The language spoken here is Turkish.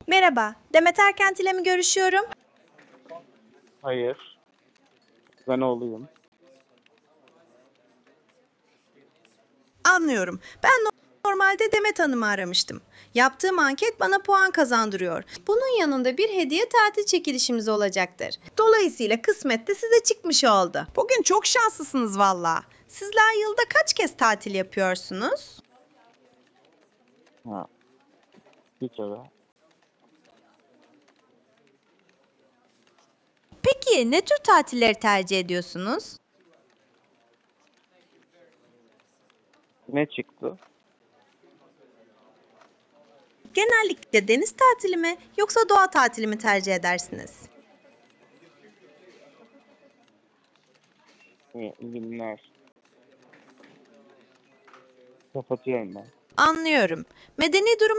Merhaba, Demet Erkent ile mi görüşüyorum? Hayır. Ben oğluyum. Anlıyorum. Ben normalde Demet Hanım'ı aramıştım. Yaptığım anket bana puan kazandırıyor. Bunun yanında bir hediye tatil çekilişimiz olacaktır. Dolayısıyla kısmet de size çıkmış oldu. Bugün çok şanslısınız valla. Sizler yılda kaç kez tatil yapıyorsunuz? Ha, bir kere. Peki ne tür tatilleri tercih ediyorsunuz? Ne çıktı? Genellikle deniz tatili mi yoksa doğa tatili mi tercih edersiniz? İyi günler. Kapatıyorum ben. Anlıyorum. Medeni durum